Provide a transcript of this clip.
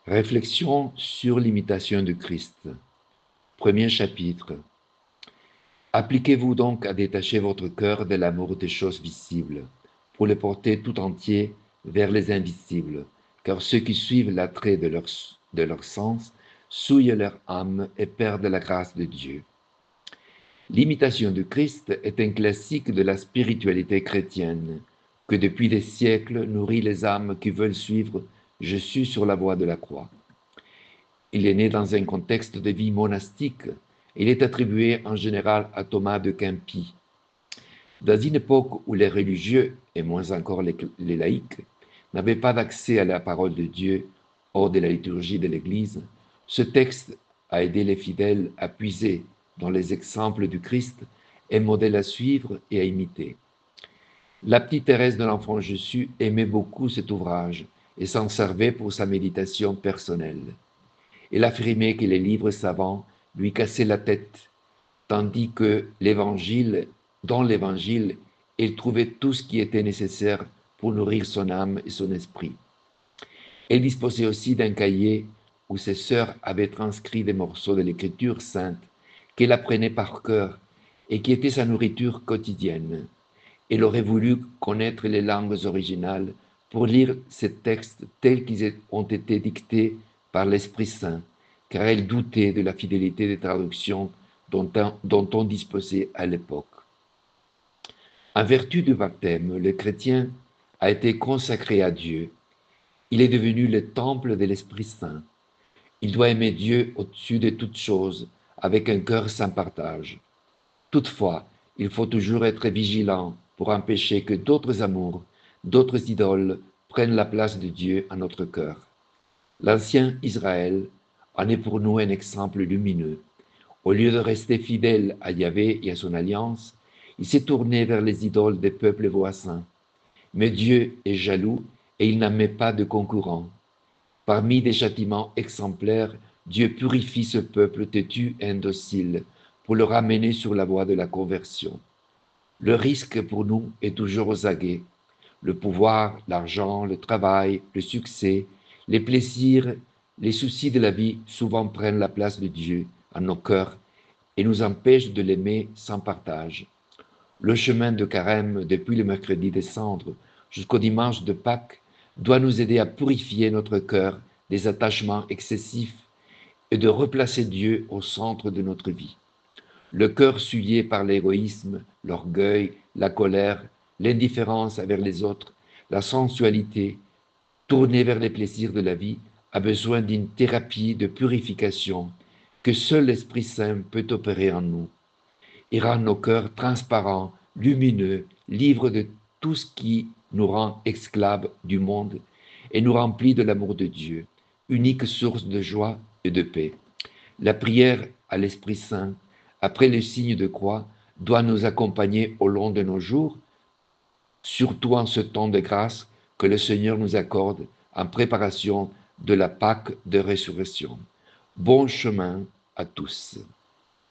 Réflexion sur l'imitation de Christ. Premier chapitre. Appliquez-vous donc à détacher votre cœur de l'amour des choses visibles, pour le porter tout entier vers les invisibles, car ceux qui suivent l'attrait de leur sens souillent leur âme et perdent la grâce de Dieu. L'imitation de Christ est un classique de la spiritualité chrétienne, que depuis des siècles nourrit les âmes qui veulent suivre Jésus sur la voie de la croix. Il est né dans un contexte de vie monastique. Il est attribué en général à Thomas de Quimpi. Dans une époque où les religieux, et moins encore les laïcs, n'avaient pas d'accès à la parole de Dieu hors de la liturgie de l'Église, ce texte a aidé les fidèles à puiser dans les exemples du Christ et modèle à suivre et à imiter. La petite Thérèse de l'Enfant Jésus aimait beaucoup cet ouvrage et s'en servait pour sa méditation personnelle. Elle affirmait que les livres savants lui cassaient la tête, tandis que dans l'Évangile, elle trouvait tout ce qui était nécessaire pour nourrir son âme et son esprit. Elle disposait aussi d'un cahier où ses sœurs avaient transcrit des morceaux de l'Écriture sainte qu'elle apprenait par cœur et qui étaient sa nourriture quotidienne. Elle aurait voulu connaître les langues originales pour lire ces textes tels qu'ils ont été dictés par l'Esprit Saint, car elle doutait de la fidélité des traductions dont on disposait à l'époque. En vertu du baptême, le chrétien a été consacré à Dieu. Il est devenu le temple de l'Esprit Saint. Il doit aimer Dieu au-dessus de toutes choses, avec un cœur sans partage. Toutefois, il faut toujours être vigilant pour empêcher que d'autres amours, d'autres idoles prennent la place de Dieu en notre cœur. L'ancien Israël en est pour nous un exemple lumineux. Au lieu de rester fidèle à Yahvé et à son alliance, il s'est tourné vers les idoles des peuples voisins. Mais Dieu est jaloux et il n'en met pas de concurrents. Parmi des châtiments exemplaires, Dieu purifie ce peuple têtu et indocile pour le ramener sur la voie de la conversion. Le risque pour nous est toujours aux aguets. Le pouvoir, l'argent, le travail, le succès, les plaisirs, les soucis de la vie souvent prennent la place de Dieu en nos cœurs et nous empêchent de l'aimer sans partage. Le chemin de carême depuis le mercredi des cendres jusqu'au dimanche de Pâques doit nous aider à purifier notre cœur des attachements excessifs et de replacer Dieu au centre de notre vie. Le cœur souillé par l'égoïsme, l'orgueil, la colère, l'indifférence envers les autres, la sensualité, tourné vers les plaisirs de la vie, a besoin d'une thérapie de purification que seul l'Esprit Saint peut opérer en nous. Il rend nos cœurs transparents, lumineux, libres de tout ce qui nous rend esclaves du monde et nous remplit de l'amour de Dieu, unique source de joie et de paix. La prière à l'Esprit Saint, après le signe de croix, doit nous accompagner au long de nos jours, surtout en ce temps de grâce que le Seigneur nous accorde en préparation de la Pâque de résurrection. Bon chemin à tous.